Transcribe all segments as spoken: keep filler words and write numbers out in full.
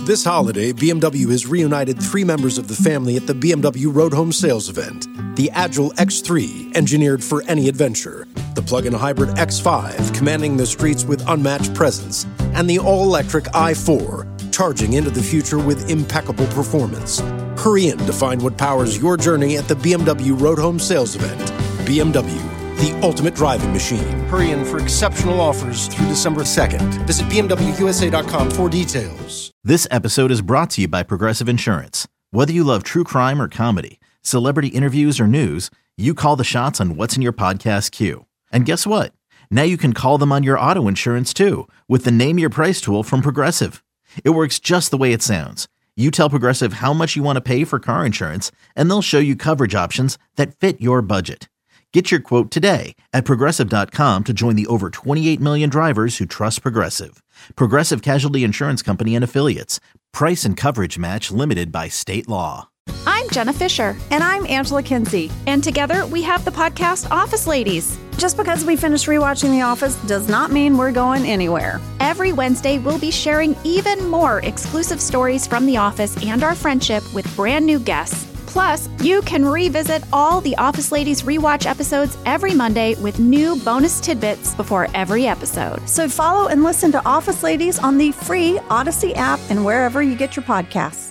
This holiday, B M W has reunited three members of the family at the B M W Road Home Sales event. The Agile X three, engineered for any adventure. The plug-in hybrid X five, commanding the streets with unmatched presence. And the all-electric i four, charging into the future with impeccable performance. Hurry in to find what powers your journey at the B M W Road Home Sales event. B M W, the ultimate driving machine. Hurry in for exceptional offers through December second. Visit B M W U S A dot com for details. This episode is brought to you by Progressive Insurance. Whether you love true crime or comedy, celebrity interviews or news, you call the shots on what's in your podcast queue. And guess what? Now you can call them on your auto insurance too with the Name Your Price tool from Progressive. It works just the way it sounds. You tell Progressive how much you want to pay for car insurance, and they'll show you coverage options that fit your budget. Get your quote today at Progressive dot com to join the over twenty-eight million drivers who trust Progressive. Progressive Casualty Insurance Company and Affiliates. Price and coverage match limited by state law. I'm Jenna Fisher. And I'm Angela Kinsey. And together we have the podcast Office Ladies. Just because we finished rewatching The Office does not mean we're going anywhere. Every Wednesday, we'll be sharing even more exclusive stories from The Office and our friendship with brand new guests. Plus, you can revisit all the Office Ladies rewatch episodes every Monday with new bonus tidbits before every episode. So follow and listen to Office Ladies on the free Odyssey app and wherever you get your podcasts.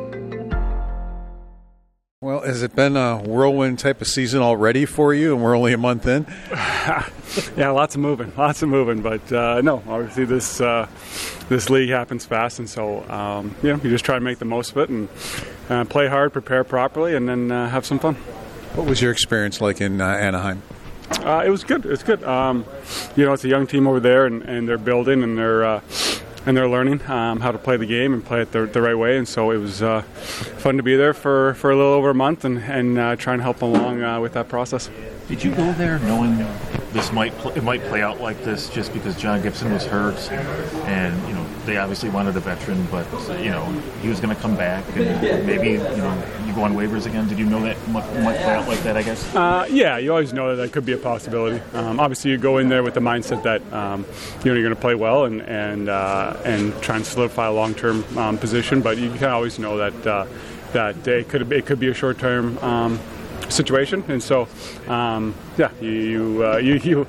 Well, has it been a whirlwind type of season already for you, and we're only a month in? Yeah, lots of moving, lots of moving. But uh, no, obviously this uh, this league happens fast, and so um, you know you just try to make the most of it and uh, play hard, prepare properly, and then uh, have some fun. What was your experience like in uh, Anaheim? Uh, it was good. It's good. Um, you know, it's a young team over there, and, and they're building, and they're. Uh, And they're learning um, how to play the game and play it the, the right way. And so it was uh, fun to be there for, for a little over a month and, and uh, try and help them along uh, with that process. Did you go there knowing this might pl- it might play out like this just because John Gibson was hurt and, you know, they obviously wanted a veteran, but, you know, he was going to come back and maybe, you know, you go on waivers again? Did you know that might, might play out like that, I guess? Uh, yeah, you always know that that could be a possibility. Um, obviously, you go in there with the mindset that, um, you know, you're going to play well and, and uh, and try and solidify a long-term um, position, but you can always know that uh, that it could it could be a short-term um, situation, and so um, yeah, you you, uh, you you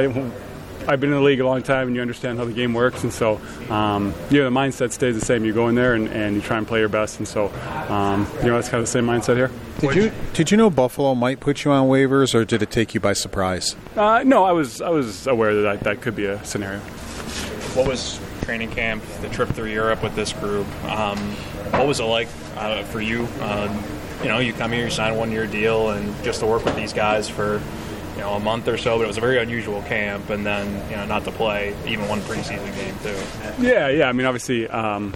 I've been in the league a long time, and you understand how the game works, and so um, you know the mindset stays the same. You go in there and, and you try and play your best, and so um, you know that's kind of the same mindset here. Did you did you know Buffalo might put you on waivers, or did it take you by surprise? Uh, no, I was I was aware that, that that could be a scenario. What was training camp, the trip through Europe with this group? Um, what was it like uh, for you? Um, you know, you come here, you sign a one-year deal, and just to work with these guys for you know a month or so. But it was a very unusual camp, and then you know not to play even one preseason game too. Yeah, yeah. I mean, obviously, um,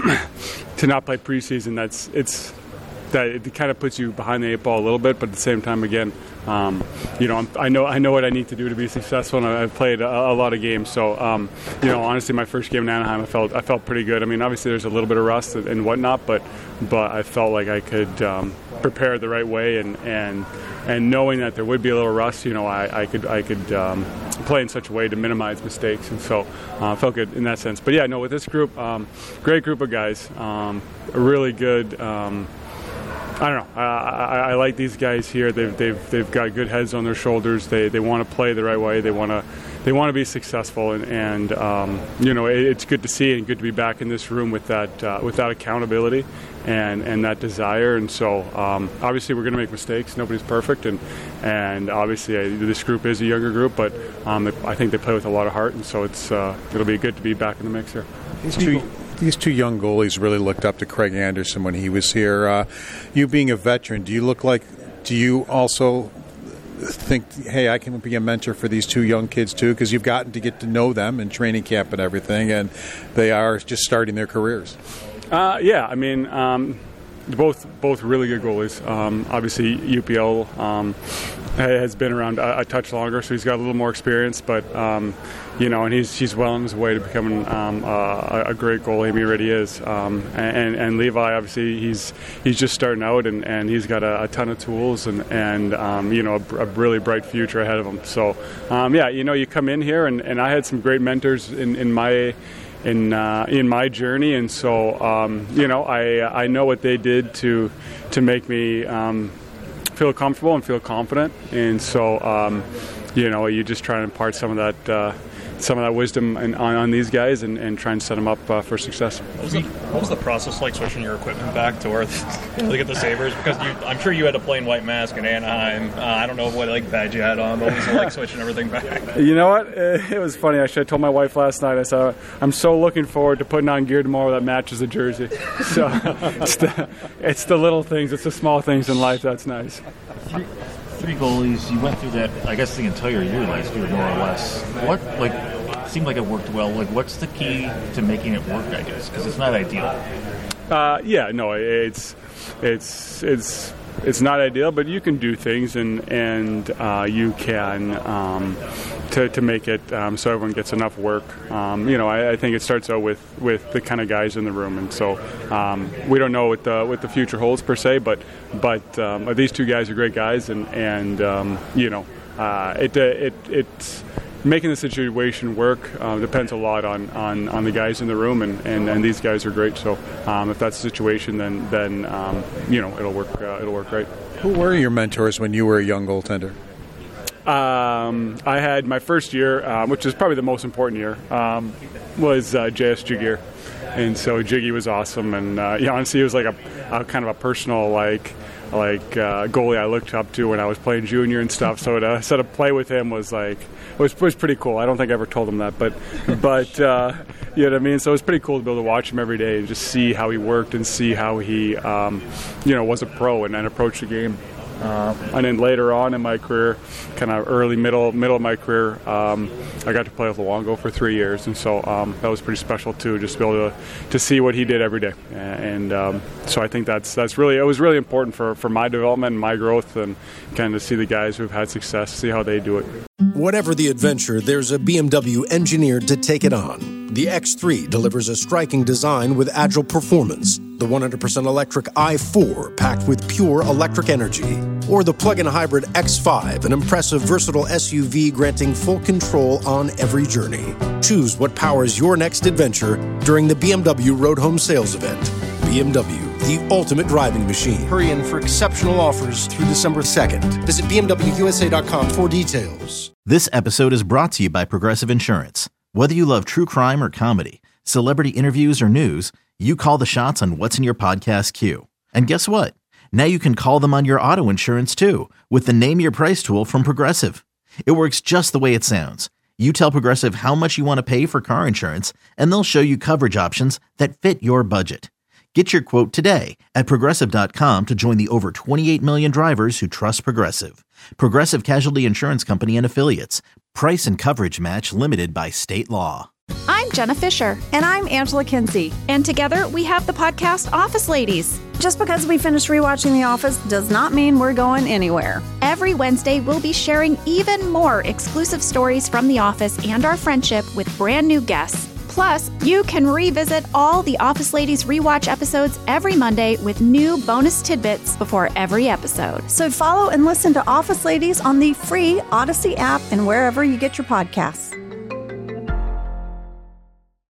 to not play preseason, that's it's. That it kind of puts you behind the eight ball a little bit, but at the same time, again, um, you know, I'm, I know I know what I need to do to be successful, and I've played a, a lot of games. So, um, you know, honestly, my first game in Anaheim, I felt I felt pretty good. I mean, obviously, there's a little bit of rust and whatnot, but but I felt like I could um, prepare the right way, and, and and knowing that there would be a little rust, you know, I, I could I could um, play in such a way to minimize mistakes, and so uh, I felt good in that sense. But yeah, no, with this group, um, great group of guys, um, a really good. Um, I don't know. I, I, I like these guys here. They've they've they've got good heads on their shoulders. They they want to play the right way. They want to they want to be successful. And, and um, you know, it, it's good to see and good to be back in this room with that uh, with that accountability and, and that desire. And so um, obviously we're going to make mistakes. Nobody's perfect. And and obviously I, this group is a younger group, but um, I think they play with a lot of heart. And so it's uh, it'll be good to be back in the mix here. These two, these two young goalies really looked up to Craig Anderson when he was here. Uh, you being a veteran, do you look like? Do you also think, hey, I can be a mentor for these two young kids too? Because you've gotten to get to know them in training camp and everything, and they are just starting their careers. Uh, yeah, I mean, um, both both really good goalies. Um, obviously, U P L um, has been around a, a touch longer, so he's got a little more experience. But um, you know, and he's he's well on his way to becoming um, uh, a great goalie. I mean, he already is. Um, and and Levi, obviously, he's he's just starting out, and, and he's got a, a ton of tools, and and um, you know, a, a really bright future ahead of him. So um, yeah, you know, you come in here, and, and I had some great mentors in, in my. in uh, in my journey, and so um, you know I I know what they did to to make me um, feel comfortable and feel confident, and so um, you know you just try to impart some of that. Uh, some of that wisdom in, on, on these guys and, and try and set them up uh, for success. What was, the, what was the process like switching your equipment back to where look at the Sabres? Because you, I'm sure you had a plain white mask in Anaheim. Uh, I don't know what like badge you had on, but what was it like switching everything back? You know what? It was funny. Actually, I told my wife last night, I said, I'm so looking forward to putting on gear tomorrow that matches the jersey. So it's the, it's the little things, it's the small things in life that's nice. Three, three goalies, you went through that, I guess, the entire year last year, more or less. What, like, it seemed like it worked well. Like, what's the key to making it work, I guess? Because it's not ideal. Uh, yeah, no, it's it's it's it's not ideal, but you can do things, and and uh, you can um, to to make it um, so everyone gets enough work. Um, you know, I, I think it starts out with, with the kind of guys in the room, and so um, we don't know what the what the future holds per se, but but um, these two guys are great guys, and and um, you know, uh, it it it's. Making the situation work uh, depends a lot on, on, on the guys in the room, and, and, and these guys are great. So um, if that's the situation, then then um, you know it'll work. Uh, it'll work great. Who were your mentors when you were a young goaltender? Um, I had my first year, um, which is probably the most important year, um, was uh, J S Jiggier, and so Jiggy was awesome, and uh, yeah, honestly, he was like a, a kind of a personal like. like uh, goalie I looked up to when I was playing junior and stuff. So to sort of play with him was like was was pretty cool. I don't think I ever told him that, but but uh, you know what I mean. So it was pretty cool to be able to watch him every day and just see how he worked and see how he um, you know was a pro and then approached the game. Uh, and then later on in my career, kind of early middle middle of my career, um, I got to play with Luongo for three years, and so um, that was pretty special too, just to be able to, to see what he did every day. And um, so I think that's that's really it was really important for, for my development and my growth, and kind of to see the guys who've had success, see how they do it. Whatever the adventure, there's a B M W engineered to take it on. The X three delivers a striking design with agile performance. The one hundred percent electric i four packed with pure electric energy. Or the plug-in hybrid X five, an impressive, versatile S U V granting full control on every journey. Choose what powers your next adventure during the B M W Road Home Sales Event. B M W, the ultimate driving machine. Hurry in for exceptional offers through December second. Visit B M W U S A dot com for details. This episode is brought to you by Progressive Insurance. Whether you love true crime or comedy, celebrity interviews or news, you call the shots on what's in your podcast queue. And guess what? Now you can call them on your auto insurance too with the Name Your Price tool from Progressive. It works just the way it sounds. You tell Progressive how much you want to pay for car insurance, and they'll show you coverage options that fit your budget. Get your quote today at Progressive dot com to join the over twenty-eight million drivers who trust Progressive. Progressive Casualty Insurance Company and Affiliates. Price and coverage match limited by state law. I'm Jenna Fisher. And I'm Angela Kinsey. And together we have the podcast Office Ladies. Just because we finished rewatching The Office does not mean we're going anywhere. Every Wednesday, we'll be sharing even more exclusive stories from The Office and our friendship with brand new guests. Plus, you can revisit all the Office Ladies rewatch episodes every Monday with new bonus tidbits before every episode. So follow and listen to Office Ladies on the free Odyssey app and wherever you get your podcasts.